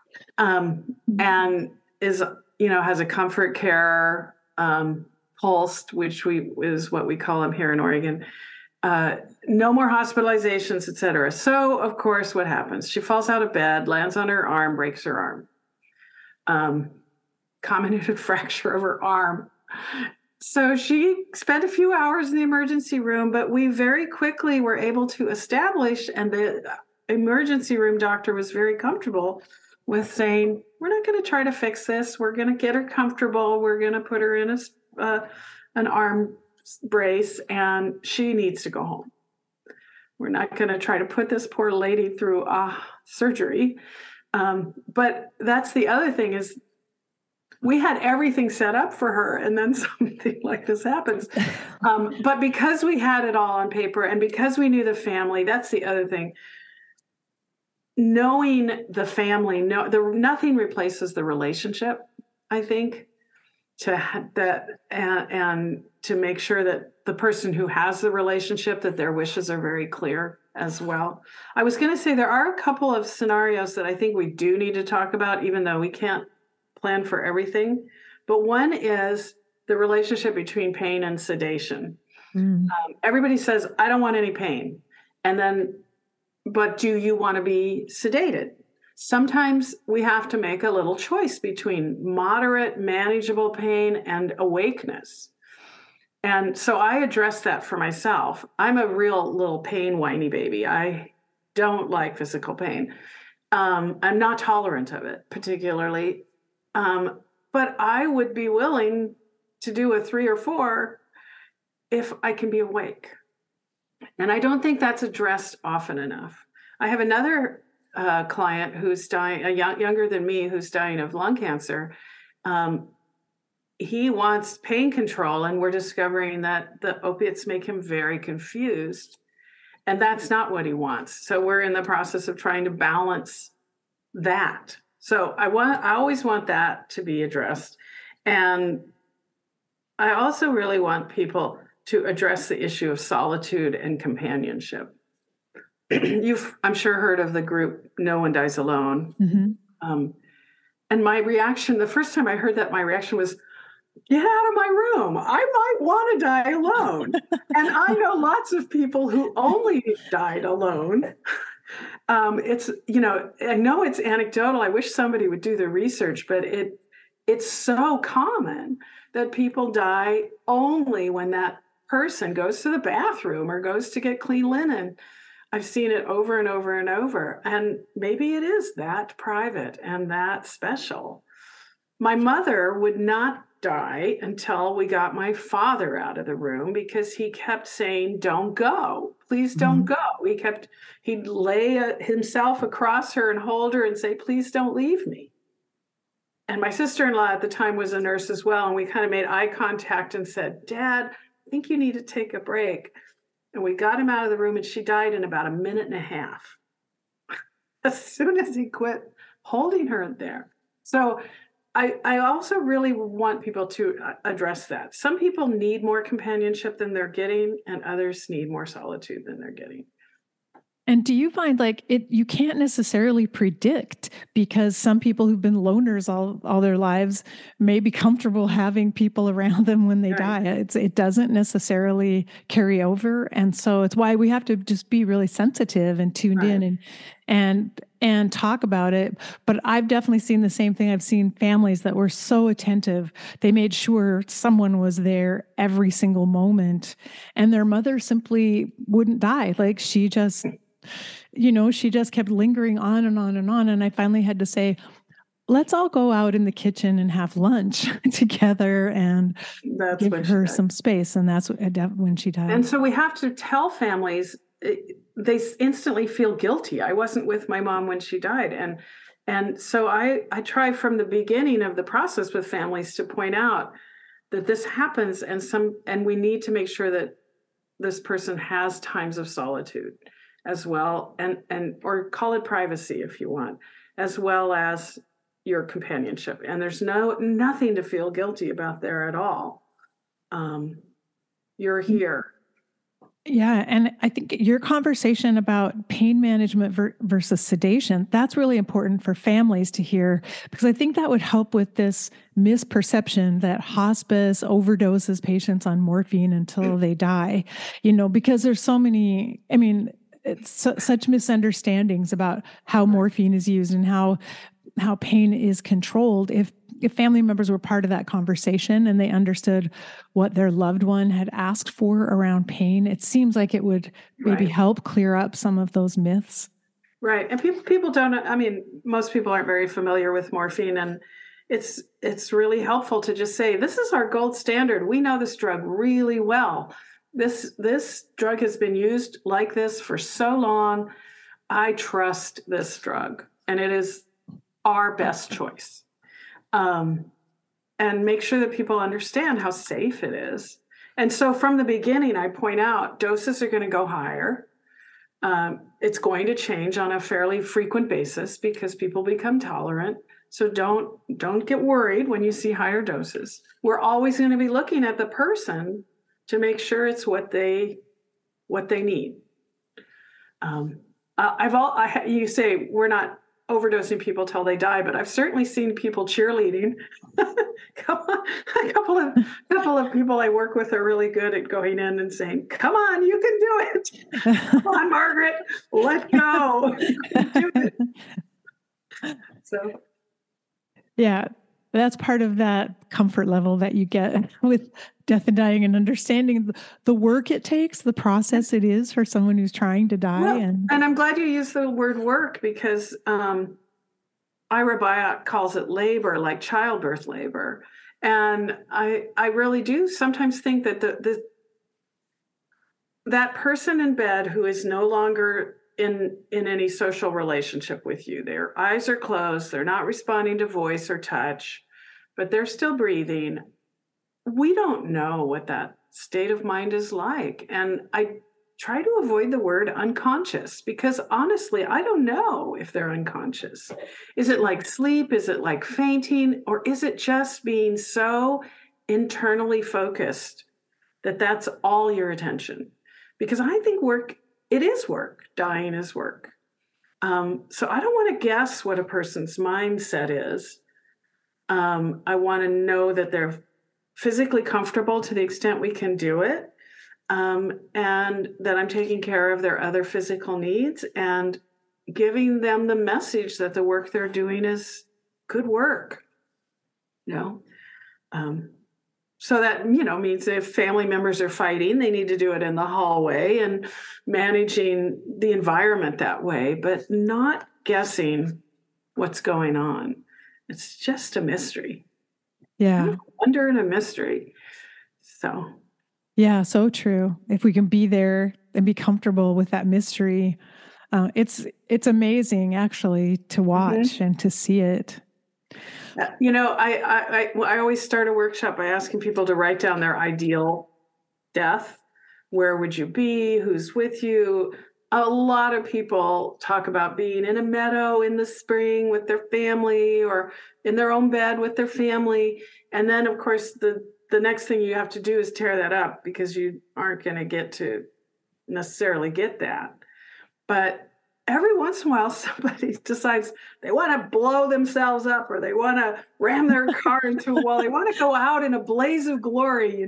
And has a comfort care, pulsed, which is what we call them here in Oregon. No more hospitalizations, et cetera. So, of course, what happens? She falls out of bed, lands on her arm, breaks her arm. Comminuted fracture of her arm. So she spent a few hours in the emergency room, but we very quickly were able to establish, and the emergency room doctor was very comfortable with saying, we're not going to try to fix this. We're going to get her comfortable. We're going to put her in an arm brace, and she needs to go home. We're not going to try to put this poor lady through surgery. But that's the other thing, is we had everything set up for her, and then something like this happens. But because we had it all on paper, and because we knew the family, that's the other thing. Knowing the family, nothing replaces the relationship, I think, and to make sure that the person who has the relationship, that their wishes are very clear as well. I was going to say there are a couple of scenarios that I think we do need to talk about, even though we can't plan for everything. But one is the relationship between pain and sedation. Everybody says, I don't want any pain. But do you want to be sedated? Sometimes we have to make a little choice between moderate, manageable pain and awakeness. And so I address that for myself. I'm a real little pain whiny baby. I don't like physical pain. I'm not tolerant of it particularly. But I would be willing to do a 3 or 4 if I can be awake. And I don't think that's addressed often enough. I have another client who's dying, younger than me, who's dying of lung cancer. He wants pain control, and we're discovering that the opiates make him very confused. And that's not what he wants. So we're in the process of trying to balance that. So I always want that to be addressed. And I also really want people to address the issue of solitude and companionship. You've, I'm sure, heard of the group No One Dies Alone. Mm-hmm. And my reaction, the first time I heard that, my reaction was, get out of my room. I might want to die alone. And I know lots of people who only died alone. It's, I know it's anecdotal. I wish somebody would do the research, but it's so common that people die only when that person goes to the bathroom or goes to get clean linen. I've seen it over and over and over. And maybe it is that private and that special. My mother would not die until we got my father out of the room because he kept saying, "Don't go. Please don't go." He'd lay himself across her and hold her and say, "Please don't leave me." And my sister-in-law at the time was a nurse as well. And we kind of made eye contact and said, "Dad, I think you need to take a break." And we got him out of the room and she died in about a minute and a half as soon as he quit holding her there. So I also really want people to address that. Some people need more companionship than they're getting, and others need more solitude than they're getting. And do you find like you can't necessarily predict, because some people who've been loners all their lives may be comfortable having people around them when they die. It doesn't necessarily carry over. And so it's why we have to just be really sensitive and tuned in and talk about it. But I've definitely seen the same thing. I've seen families that were so attentive. They made sure someone was there every single moment, and their mother simply wouldn't die. Like she just kept lingering on and on and on. And I finally had to say, let's all go out in the kitchen and have lunch together and give her some space. And that's when she died. And so we have to tell families, they instantly feel guilty. I wasn't with my mom when she died. And so I try from the beginning of the process with families to point out that this happens, and we need to make sure that this person has times of solitude as well, and or call it privacy if you want, as well as your companionship. And there's nothing to feel guilty about there at all. You're here. Yeah. And I think your conversation about pain management versus sedation, that's really important for families to hear, because I think that would help with this misperception that hospice overdoses patients on morphine until they die, because there's so many, it's such misunderstandings about how morphine is used and how pain is controlled. If family members were part of that conversation and they understood what their loved one had asked for around pain, it seems like it would maybe help clear up some of those myths. Right. And people don't, most people aren't very familiar with morphine, and it's really helpful to just say, this is our gold standard. We know this drug really well. This drug has been used like this for so long. I trust this drug, and it is our best choice. And make sure that people understand how safe it is. And so from the beginning, I point out doses are going to go higher. It's going to change on a fairly frequent basis because people become tolerant. So don't get worried when you see higher doses. We're always going to be looking at the person to make sure it's what they need. You say we're not overdosing people till they die, but I've certainly seen people cheerleading. A couple of people I work with are really good at going in and saying, "Come on, you can do it. Come on, Margaret, let go. You can do it." So, yeah, that's part of that comfort level that you get with death and dying, and understanding the work it takes, the process it is for someone who's trying to die. Well, and I'm glad you used the word work, because Ira Byock calls it labor, like childbirth labor. And I really do sometimes think that that person in bed who is no longer in any social relationship with you, their eyes are closed, they're not responding to voice or touch, but they're still breathing. We don't know what that state of mind is like. And I try to avoid the word unconscious, because honestly, I don't know if they're unconscious. Is it like sleep? Is it like fainting? Or is it just being so internally focused that that's all your attention? Because I think it is work. Dying is work. So I don't want to guess what a person's mindset is. I want to know that they're physically comfortable to the extent we can do it, and that I'm taking care of their other physical needs and giving them the message that the work they're doing is good work, you know. So that, means if family members are fighting, they need to do it in the hallway and managing the environment that way, but not guessing what's going on. It's just a mystery. Yeah. Wonder and a mystery. So. Yeah, so true. If we can be there and be comfortable with that mystery, it's amazing actually to watch and to see it. I always start a workshop by asking people to write down their ideal death. Where would you be? Who's with you? A lot of people talk about being in a meadow in the spring with their family or in their own bed with their family. And then, of course, the next thing you have to do is tear that up because you aren't going to get to necessarily get that. But every once in a while, somebody decides they want to blow themselves up or they want to ram their car into a wall. They want to go out in a blaze of glory,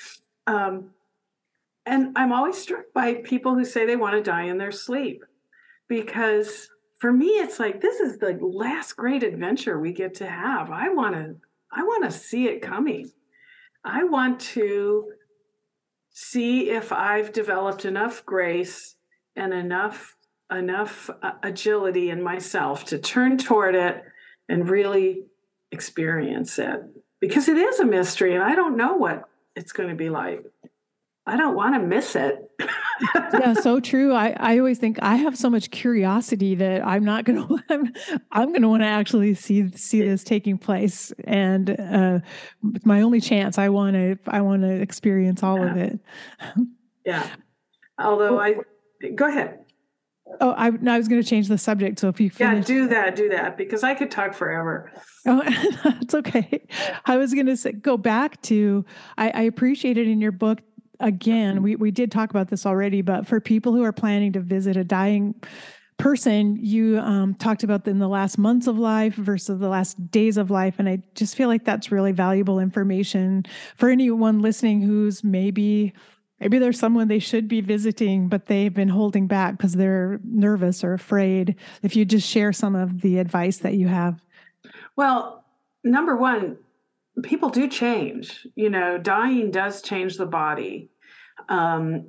And I'm always struck by people who say they want to die in their sleep, because for me, it's like, this is the last great adventure we get to have. I want to see it coming. I want to see if I've developed enough grace and enough agility in myself to turn toward it and really experience it, because it is a mystery and I don't know what it's going to be like. I don't want to miss it. Yeah, so true. I always think I have so much curiosity that I'm not going to, I'm going to want to actually see this taking place. And it's my only chance. I want to experience all of it. Yeah. Although go ahead. Oh, I was going to change the subject. So if you finish. Yeah, do that, because I could talk forever. Oh, it's okay. I was going to go back to, I appreciate it in your book. Again, we did talk about this already, but for people who are planning to visit a dying person, you talked about in the last months of life versus the last days of life. And I just feel like that's really valuable information for anyone listening who's maybe there's someone they should be visiting, but they've been holding back because they're nervous or afraid. If you just share some of the advice that you have. Well, number one, people do change. Dying does change the body, and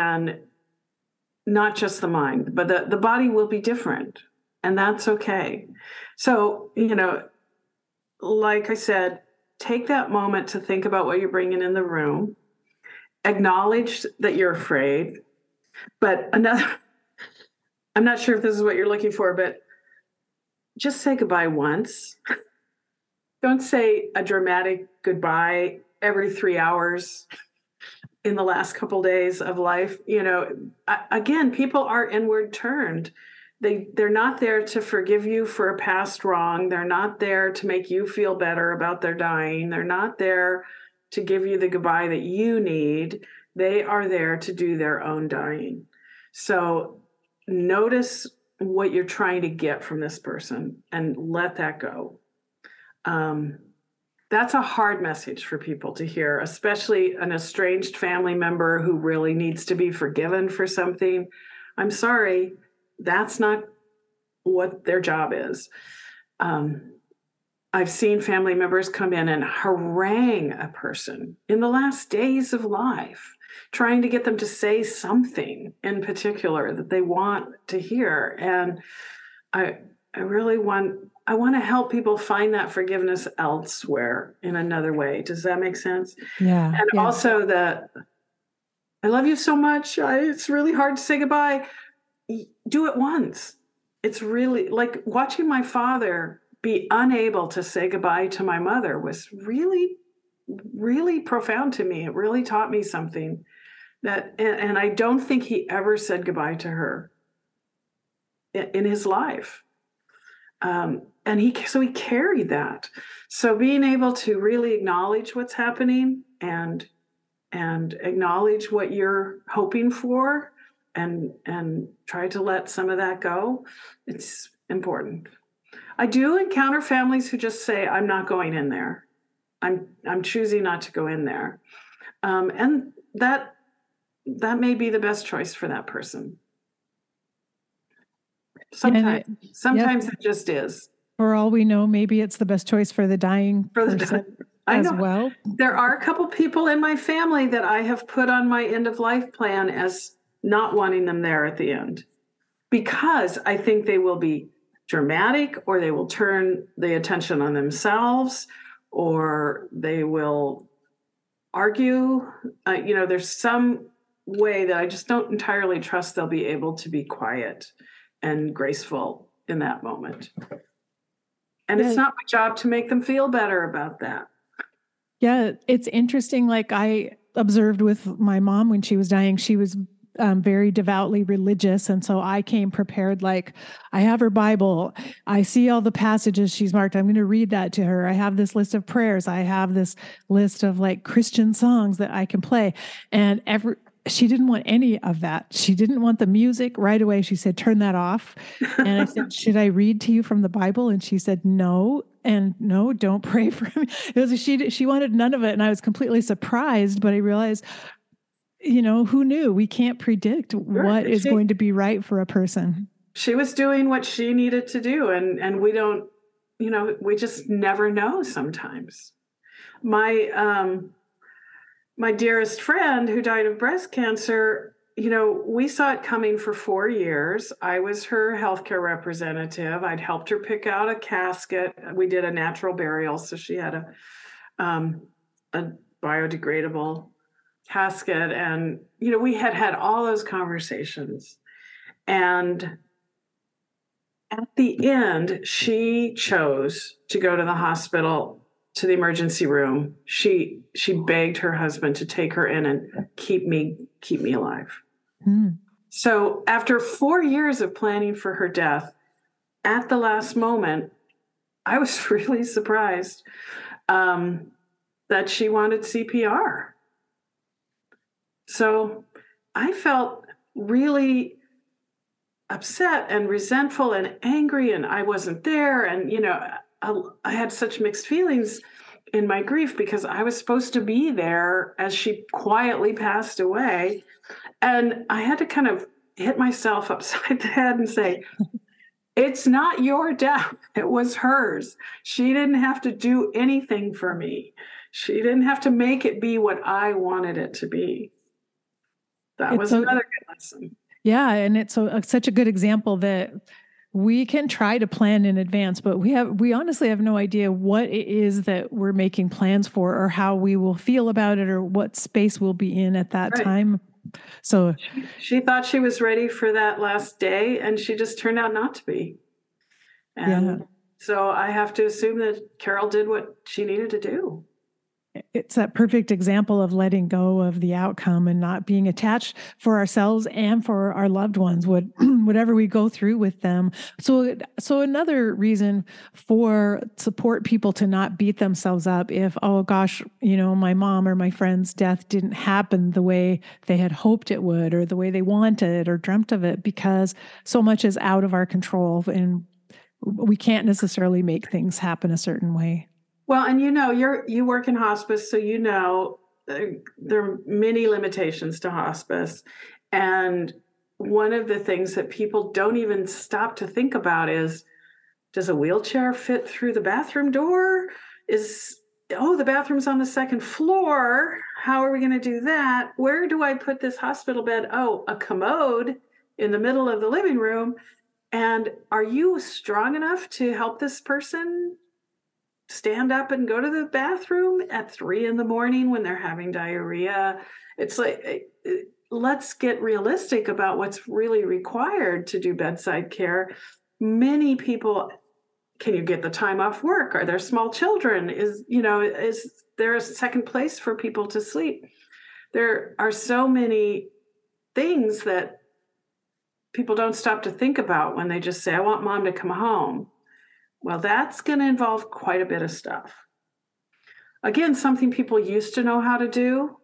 not just the mind, but the body will be different, and that's okay. So, like I said, take that moment to think about what you're bringing in the room. Acknowledge that you're afraid, but I'm not sure if this is what you're looking for, but just say goodbye once. Don't say a dramatic goodbye every 3 hours in the last couple days of life. Again, people are inward turned. They're not there to forgive you for a past wrong. They're not there to make you feel better about their dying. They're not there to give you the goodbye that you need. They are there to do their own dying. So notice what you're trying to get from this person and let that go. That's a hard message for people to hear, especially an estranged family member who really needs to be forgiven for something. I'm sorry, that's not what their job is. I've seen family members come in and harangue a person in the last days of life, trying to get them to say something in particular that they want to hear. And I really want to help people find that forgiveness elsewhere in another way. Does that make sense? Yeah. And also that I love you so much. It's really hard to say goodbye. Do it once. It's really like watching my father be unable to say goodbye to my mother was really, really profound to me. It really taught me something and I don't think he ever said goodbye to her in his life. And he carried that. So being able to really acknowledge what's happening and acknowledge what you're hoping for and try to let some of that go, it's important. I do encounter families who just say, I'm not going in there. I'm choosing not to go in there. And that may be the best choice for that person. Sometimes it just is. For all we know, maybe it's the best choice for the dying person as well. There are a couple people in my family that I have put on my end of life plan as not wanting them there at the end, because I think they will be dramatic, or they will turn the attention on themselves, or they will argue. There's some way that I just don't entirely trust they'll be able to be quiet and graceful in that moment. And it's not my job to make them feel better about that. Yeah, it's interesting. Like I observed with my mom when she was dying, she was very devoutly religious. And so I came prepared, like I have her Bible. I see all the passages she's marked. I'm going to read that to her. I have this list of prayers. I have this list of like Christian songs that I can play. And she didn't want any of that. She didn't want the music right away. She said, turn that off. And I said, should I read to you from the Bible? And she said, no. And no, don't pray for me. She wanted none of it. And I was completely surprised, but I realized, who knew? We can't predict what is going to be right for a person. She was doing what she needed to do. And we don't, we just never know sometimes. My dearest friend who died of breast cancer, we saw it coming for 4 years. I was her healthcare representative. I'd helped her pick out a casket. We did a natural burial, so she had a biodegradable casket. And, we had all those conversations. And at the end, she chose to go to the hospital, to the emergency room. She begged her husband to take her in and keep me alive. So after 4 years of planning for her death, at the last moment, I was really surprised that she wanted CPR. So I felt really upset and resentful and angry, and I wasn't there. And, I had such mixed feelings in my grief, because I was supposed to be there as she quietly passed away. And I had to kind of hit myself upside the head and say, it's not your death. It was hers. She didn't have to do anything for me. She didn't have to make it be what I wanted it to be. That was another good lesson. Yeah. And it's such a good example that we can try to plan in advance, but we honestly have no idea what it is that we're making plans for, or how we will feel about it, or what space we'll be in at that time. So she thought she was ready for that last day, and she just turned out not to be. And so I have to assume that Carol did what she needed to do. It's that perfect example of letting go of the outcome and not being attached for ourselves and for our loved ones, whatever we go through with them. So another reason for support people to not beat themselves up if, oh gosh, my mom or my friend's death didn't happen the way they had hoped it would, or the way they wanted or dreamt of it, because so much is out of our control and we can't necessarily make things happen a certain way. Well, and you work in hospice, so there are many limitations to hospice. And one of the things that people don't even stop to think about is, does a wheelchair fit through the bathroom door? The bathroom's on the second floor. How are we going to do that? Where do I put this hospital bed? Oh, a commode in the middle of the living room. And are you strong enough to help this person stand up and go to the bathroom at 3 a.m. when they're having diarrhea? It's like, let's get realistic about what's really required to do bedside care. Many people, can you get the time off work? Are there small children? Is there a second place for people to sleep? There are so many things that people don't stop to think about when they just say, I want mom to come home. Well, that's going to involve quite a bit of stuff. Again, something people used to know how to do,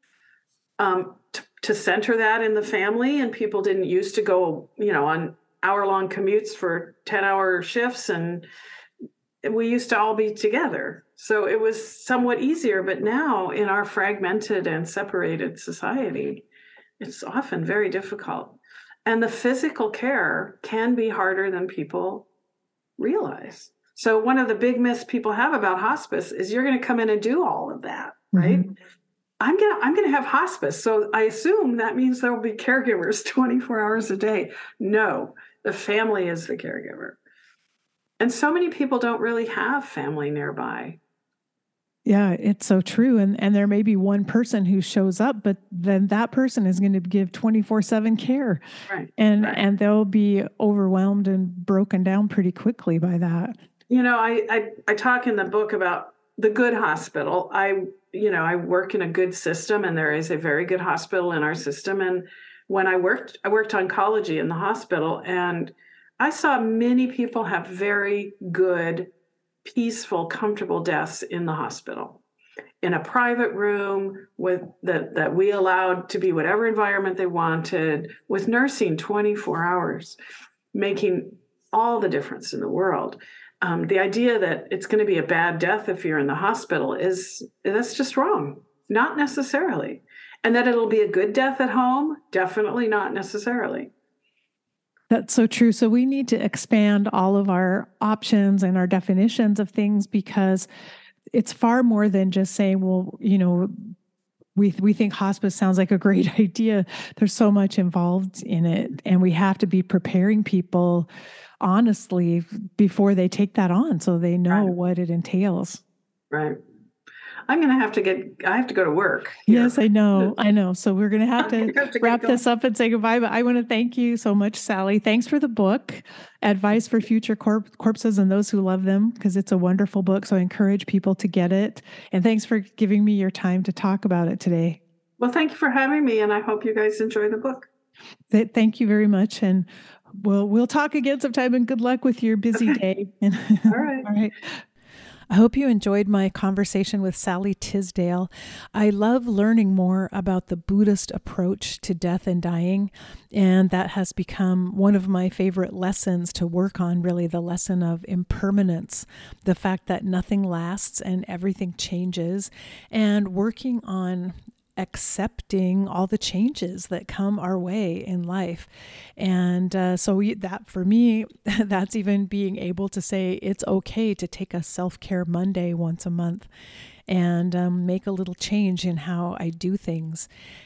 to center that in the family, and people didn't used to go, on hour-long commutes for 10-hour shifts, and we used to all be together. So it was somewhat easier, but now in our fragmented and separated society, it's often very difficult. And the physical care can be harder than people realize. So one of the big myths people have about hospice is you're going to come in and do all of that, right? Mm-hmm. I'm going to have hospice. So I assume that means there will be caregivers 24 hours a day. No, the family is the caregiver. And so many people don't really have family nearby. Yeah, it's so true. And there may be one person who shows up, but then that person is going to give 24/7 care. Right. And they'll be overwhelmed and broken down pretty quickly by that. You know, I talk in the book about the good hospital. I work in a good system, and there is a very good hospital in our system. And when I worked oncology in the hospital, and I saw many people have very good, peaceful, comfortable deaths in the hospital, in a private room with that we allowed to be whatever environment they wanted, with nursing 24 hours, making all the difference in the world. The idea that it's going to be a bad death if you're in the hospital that's just wrong. Not necessarily. And that it'll be a good death at home, definitely not necessarily. That's so true. So we need to expand all of our options and our definitions of things, because it's far more than just saying, well, we think hospice sounds like a great idea. There's so much involved in it, and we have to be preparing people honestly before they take that on, so they know what it entails. Right. I have to go to work here. Yes, I know. So we're going to have to wrap this up and say goodbye, but I want to thank you so much, Sally. Thanks for the book, Advice for Future Corpses and Those Who Love Them, because it's a wonderful book. So I encourage people to get it. And thanks for giving me your time to talk about it today. Well, thank you for having me, and I hope you guys enjoy the book. Thank you very much. And we'll talk again sometime, and good luck with your busy day. All right. All right. I hope you enjoyed my conversation with Sally Tisdale. I love learning more about the Buddhist approach to death and dying, and that has become one of my favorite lessons to work on, really, the lesson of impermanence, the fact that nothing lasts and everything changes, and working on accepting all the changes that come our way in life. And that for me, that's even being able to say it's okay to take a self-care Monday once a month and make a little change in how I do things.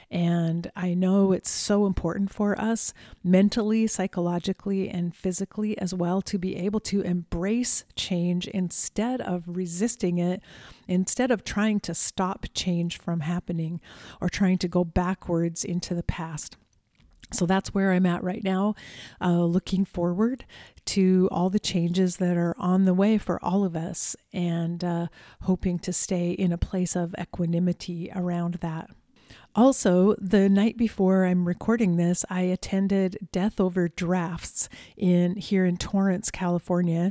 And I know it's so important for us mentally, psychologically, and physically as well to be able to embrace change instead of resisting it, instead of trying to stop change from happening or trying to go backwards into the past. So that's where I'm at right now, looking forward to all the changes that are on the way for all of us, and hoping to stay in a place of equanimity around that. Also, the night before I'm recording this, I attended Death Over Drafts here in Torrance, California,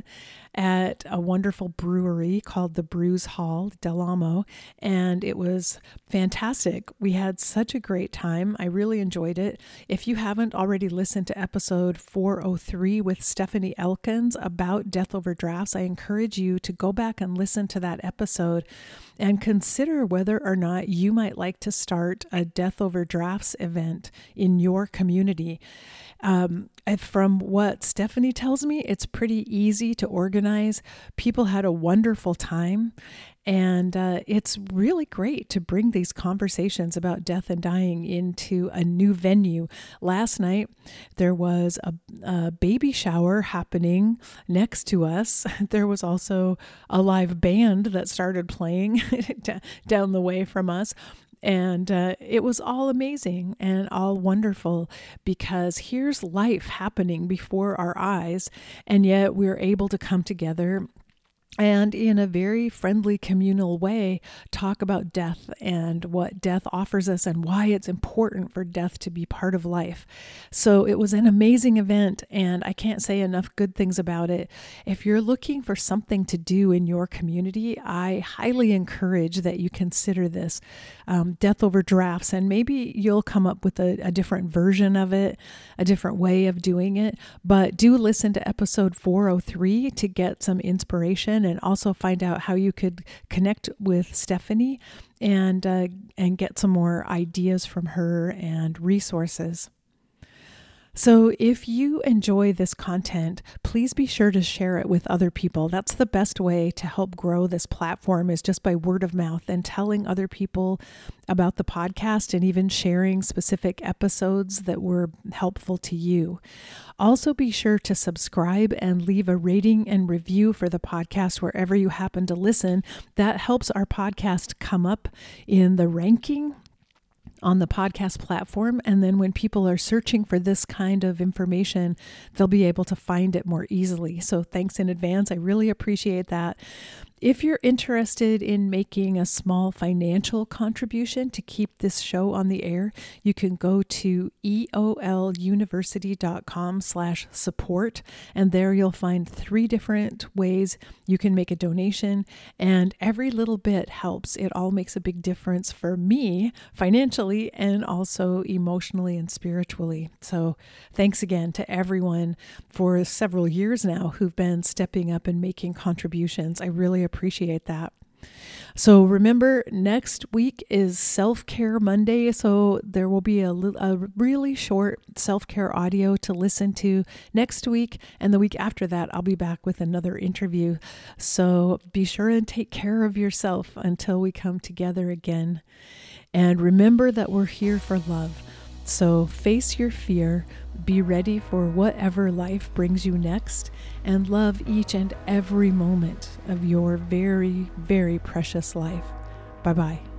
at a wonderful brewery called the Brews Hall, Del Amo, and it was fantastic. We had such a great time. I really enjoyed it. If you haven't already listened to episode 403 with Stephanie Elkins about Death Over Drafts, I encourage you to go back and listen to that episode and consider whether or not you might like to start a Death Over Drafts event in your community. From what Stephanie tells me, it's pretty easy to organize. People had a wonderful time, and it's really great to bring these conversations about death and dying into a new venue. Last night, there was a baby shower happening next to us. There was also a live band that started playing down the way from us. And it was all amazing and all wonderful, because here's life happening before our eyes, and yet we're able to come together and in a very friendly, communal way, talk about death and what death offers us and why it's important for death to be part of life. So it was an amazing event, and I can't say enough good things about it. If you're looking for something to do in your community, I highly encourage that you consider this, Death Over Drafts, and maybe you'll come up with a different version of it, a different way of doing it. But do listen to episode 403 to get some inspiration information and also find out how you could connect with Stephanie and get some more ideas from her and resources. So if you enjoy this content, please be sure to share it with other people. That's the best way to help grow this platform, is just by word of mouth and telling other people about the podcast and even sharing specific episodes that were helpful to you. Also be sure to subscribe and leave a rating and review for the podcast wherever you happen to listen. That helps our podcast come up in the ranking on the podcast platform. And then when people are searching for this kind of information, they'll be able to find it more easily. So thanks in advance. I really appreciate that. If you're interested in making a small financial contribution to keep this show on the air, you can go to eoluniversity.com/support, and there you'll find 3 different ways you can make a donation, and every little bit helps. It all makes a big difference for me financially and also emotionally and spiritually. So thanks again to everyone for several years now who've been stepping up and making contributions. I really appreciate that. So remember, next week is Self-Care Monday, so there will be a really short self-care audio to listen to next week, and the week after that, I'll be back with another interview. So be sure and take care of yourself until we come together again. And remember that we're here for love. So face your fear, be ready for whatever life brings you next, and love each and every moment of your very, very precious life. Bye-bye.